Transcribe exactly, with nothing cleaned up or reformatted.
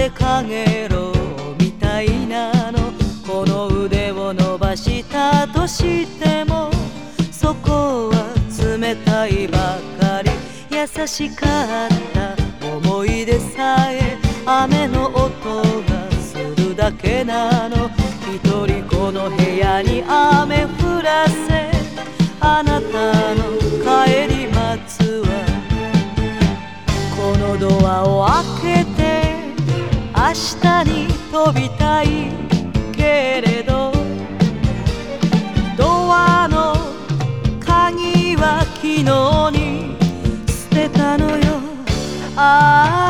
てかげろうみたいなの。この腕を伸ばしたとしてもそこは冷たいばかり。優しかった思い出さえ雨の音がするだけなの。一人この部屋に雨降らせあなたの帰り待つわ。このドアを開けて明日に飛びたいけれどドアの鍵は昨日に捨てたのよ。ああ